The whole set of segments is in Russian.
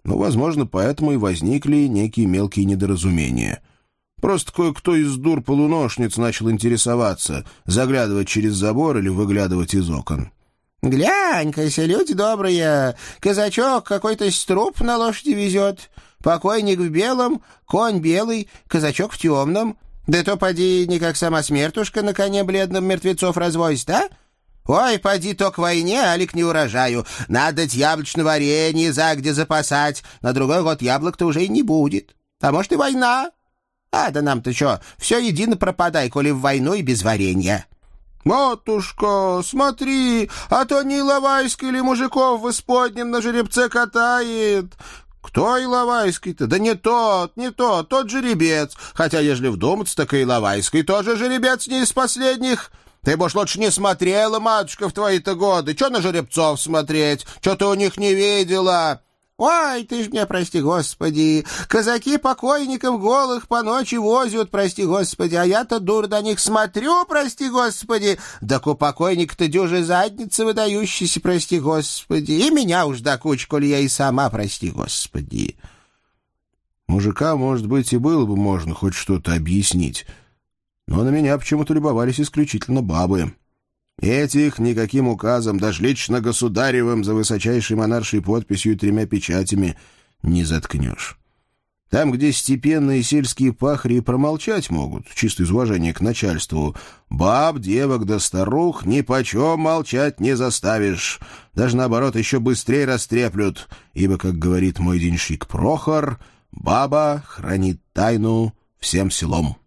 Ну, возможно, поэтому и возникли некие мелкие недоразумения. Просто кое-кто из дур-полуношниц начал интересоваться, заглядывать через забор или выглядывать из окон. «Глянь-ка, люди добрые, казачок какой-то труп на лошади везет. Покойник в белом, конь белый, казачок в темном. Да то, поди, не как сама смертушка на коне бледном мертвецов развозит, а? Ой, поди то к войне, али к неурожаю. Надо яблочное варенье загде запасать. На другой год яблок-то уже и не будет. А может, и война? А, да нам-то что, все едино пропадай, коли в войну и без варенья». «Матушка, смотри, а то не Иловайский ли мужиков в исподнем на жеребце катает?» «Кто Иловайский-то? Да не тот, тот жеребец. Хотя, ежели вдуматься, так и Иловайский тоже жеребец не из последних. Ты, бо ж, лучше не смотрела, матушка, в твои-то годы. Че на жеребцов смотреть? Че ты у них не видела?» «Ой, ты ж меня, прости, Господи, казаки покойников голых по ночи возят, прости, Господи, а я-то, дур, до них смотрю, прости, Господи, да у покойника-то дюжи задницы выдающиеся, прости, Господи, и меня уж до кучи, коли я и сама, прости, Господи». Мужика, может быть, и было бы можно хоть что-то объяснить, но на меня почему-то любовались исключительно бабы. Этих никаким указом, даже лично государевым, за высочайшей монаршей подписью и 3 печатями, не заткнешь. Там, где степенные сельские пахари промолчать могут, чисто из уважения к начальству, баб, девок да старух нипочем молчать не заставишь. Даже, наоборот, еще быстрее растреплют, ибо, как говорит мой денщик Прохор, баба хранит тайну всем селом.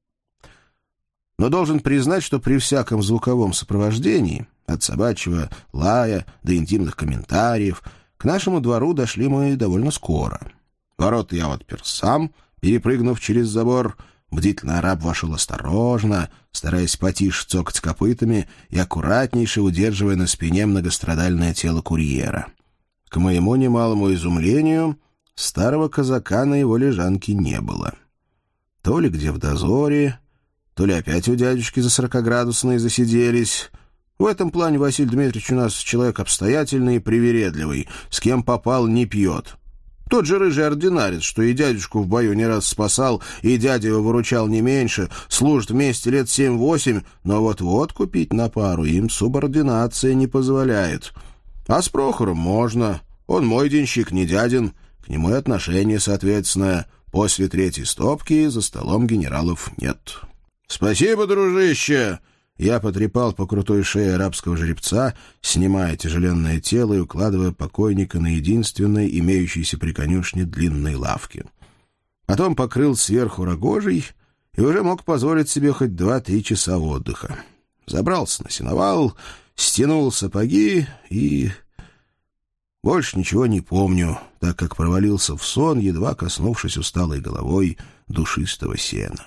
Но должен признать, что при всяком звуковом сопровождении, от собачьего лая до интимных комментариев, к нашему двору дошли мы довольно скоро. Ворота я отпер сам, перепрыгнув через забор. Бдительный араб вошел осторожно, стараясь потише цокать копытами и аккуратнейше удерживая на спине многострадальное тело курьера. К моему немалому изумлению, старого казака на его лежанке не было. То ли где в дозоре, то ли опять у дядюшки за 40-градусные засиделись. В этом плане Василий Дмитриевич у нас человек обстоятельный и привередливый, с кем попал не пьет. Тот же рыжий ординарец, что и дядюшку в бою не раз спасал, и дядя его выручал не меньше, служит вместе лет 7-8, но вот водку пить на пару им субординация не позволяет. А с Прохором можно. Он мой денщик, не дядин, к нему и отношение соответственное. После 3-й стопки за столом генералов нет. «Спасибо, дружище!» Я потрепал по крутой шее арабского жеребца, снимая тяжеленное тело и укладывая покойника на единственной имеющейся при конюшне длинной лавке. Потом покрыл сверху рогожей и уже мог позволить себе хоть 2-3 часа отдыха. Забрался на сеновал, стянул сапоги и... Больше ничего не помню, так как провалился в сон, едва коснувшись усталой головой душистого сена.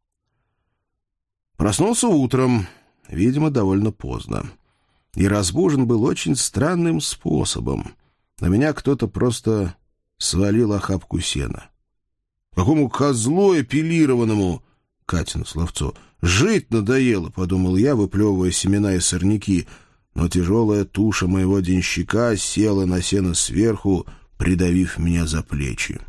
Проснулся утром, видимо, довольно поздно. И разбужен был очень странным способом. На меня кто-то просто свалил охапку сена. Какому козлу эпилированному, Катина словцо, жить надоело, подумал я, выплевывая семена и сорняки, но тяжелая туша моего денщика села на сено сверху, придавив меня за плечи.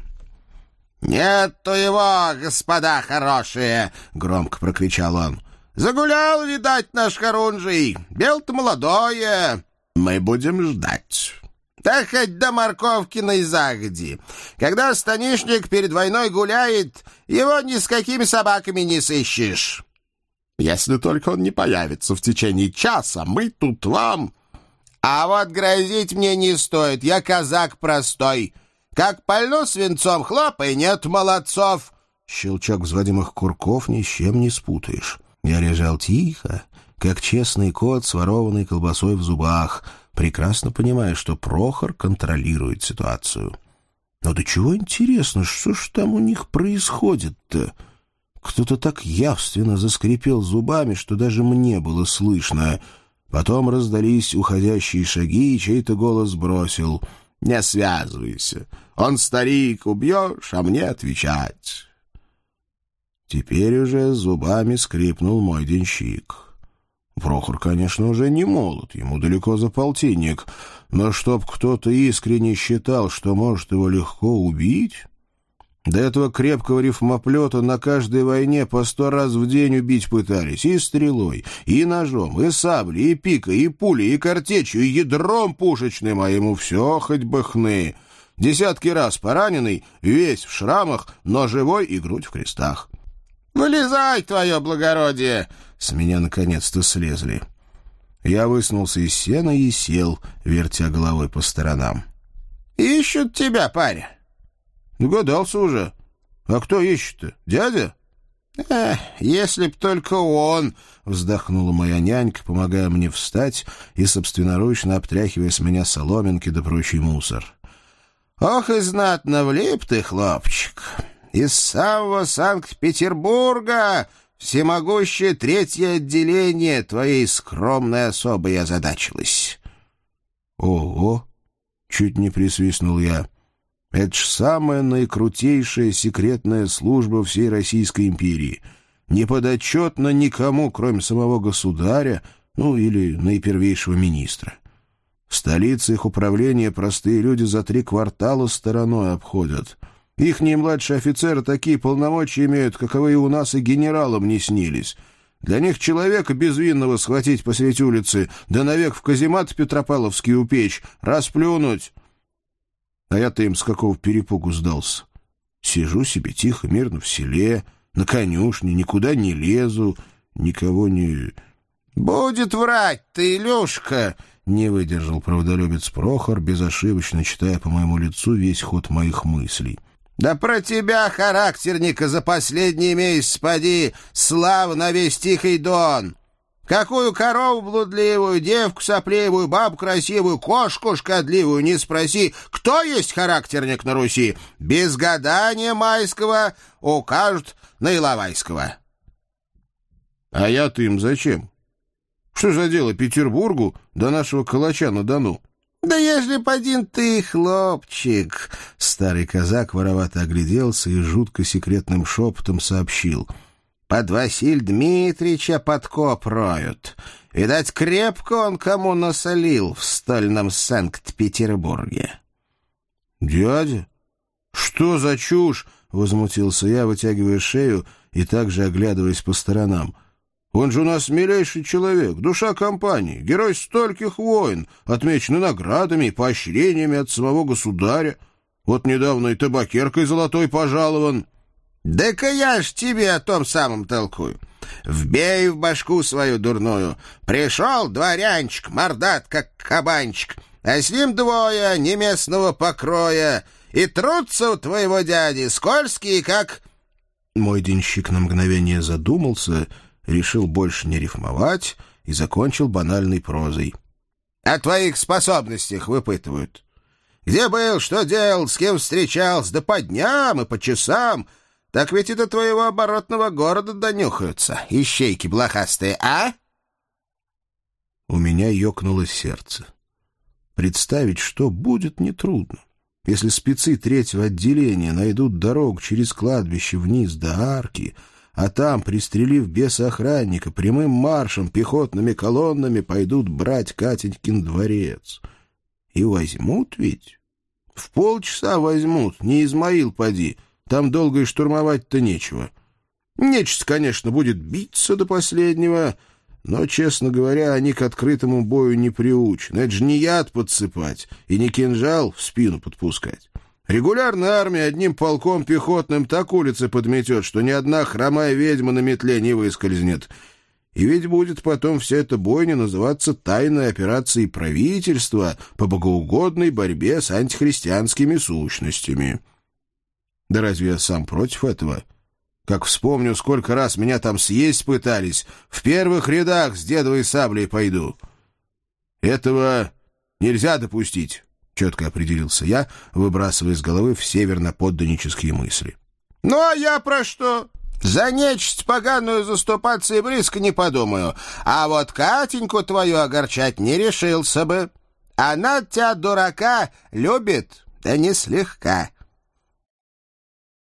«Нету его, господа хорошие!» — громко прокричал он. «Загулял, видать, наш Харунжий. Бело-то молодое. Мы будем ждать. Да хоть до Морковкиной загоди. Когда станишник перед войной гуляет, его ни с какими собаками не сыщешь. Если только он не появится в течение часа, мы тут вам... А вот грозить мне не стоит, я казак простой. Как пальну свинцом, хлопай, нет молодцов». Щелчок взводимых курков ни с чем не спутаешь. Я лежал тихо, как честный кот с ворованной колбасой в зубах, прекрасно понимая, что Прохор контролирует ситуацию. Но до чего интересно, что ж там у них происходит-то? Кто-то так явственно заскрипел зубами, что даже мне было слышно. Потом раздались уходящие шаги, и чей-то голос бросил: «Не связывайся. Он старик, убьешь, а мне отвечать». Теперь уже зубами скрипнул мой денщик. Прохор, конечно, уже не молод, ему далеко за полтинник, но чтоб кто-то искренне считал, что может его легко убить... До этого крепкого рифмоплета на каждой войне по 100 раз в день убить пытались и стрелой, и ножом, и саблей, и пикой, и пулей, и картечью, и ядром пушечным, а ему все хоть бы хны. Десятки раз пораненный, весь в шрамах, но живой и грудь в крестах. «Вылезай, твое благородие!» С меня наконец-то слезли. Я высунулся из сена и сел, вертя головой по сторонам. «Ищут тебя, паря». Догадался уже. А кто ищет-то? Дядя? Если б только он, вздохнула моя нянька, помогая мне встать и собственноручно обтряхивая с меня соломинки да прочий мусор. Ох и знатно влип ты, хлопчик. Из самого Санкт-Петербурга всемогущее 3-е отделение твоей скромной особой озадачилось. Ого! Чуть не присвистнул я. Это ж самая наикрутейшая секретная служба всей Российской империи. Не подотчетна никому, кроме самого государя, ну или наипервейшего министра. В столице их управления простые люди за 3 квартала стороной обходят. Ихние младшие офицеры такие полномочия имеют, каковы и у нас и генералам не снились. Для них человека безвинного схватить посреди улицы, да навек в каземат Петропавловский упечь, расплюнуть. А я-то им с какого перепугу сдался. Сижу себе тихо, мирно в селе, на конюшне, никуда не лезу, никого не... «Будет врать ты, Илюшка!» — не выдержал правдолюбец Прохор, безошибочно читая по моему лицу весь ход моих мыслей. «Да про тебя, характерника, за последний месяц, поди, слава на весь Тихий Дон! Какую корову блудливую, девку сопливую, бабу красивую, кошку шкодливую не спроси, кто есть характерник на Руси, без гадания майского укажут на Иловайского». «А я-то им зачем? Что за дело Петербургу до нашего калача на Дону?» «Да ежели б один ты, хлопчик!» Старый казак воровато огляделся и жутко секретным шепотом сообщил. «Под Василь Дмитрича подкоп роют. Видать, крепко он кому насолил в стольном Санкт-Петербурге». «Дядя? Что за чушь?» — возмутился я, вытягивая шею и также оглядываясь по сторонам. «Он же у нас милейший человек, душа компании, герой стольких войн, отмеченный наградами и поощрениями от самого государя. Вот недавно и табакеркой золотой пожалован». «Да-ка я ж тебе о том самом толкую. Вбей в башку свою дурную. Пришел дворянчик, мордат, как кабанчик, а с ним 2 неместного покроя, и трутся у твоего дяди, скользкие, как...» Мой денщик на мгновение задумался, решил больше не рифмовать и закончил банальной прозой. «О твоих способностях выпытывают. Где был, что делал, с кем встречался, да по дням и по часам. Так ведь и до твоего оборотного города донюхаются, ищейки блохастые, а?» У меня ёкнуло сердце. Представить, что будет, нетрудно. Если спецы 3-го отделения найдут дорогу через кладбище вниз до арки, а там, пристрелив беса-охранника, прямым маршем, пехотными колоннами пойдут брать Катенькин дворец. И возьмут ведь? В полчаса возьмут, не Измаил поди. Там долго и штурмовать-то нечего. Нечисть, конечно, будет биться до последнего, но, честно говоря, они к открытому бою не приучены. Это же не яд подсыпать и не кинжал в спину подпускать. Регулярная армия одним полком пехотным так улицы подметет, что ни одна хромая ведьма на метле не выскользнет. И ведь будет потом вся эта бойня называться тайной операцией правительства по богоугодной борьбе с антихристианскими сущностями. Да разве я сам против этого? Как вспомню, сколько раз меня там съесть пытались, в первых рядах с дедовой саблей пойду. Этого нельзя допустить, четко определился я, выбрасывая из головы все верноподданнические мысли. «Ну, а я про что? За нечисть поганую заступаться и близко не подумаю. А вот Катеньку твою огорчать не решился бы. Она тебя, дурака, любит, да не слегка.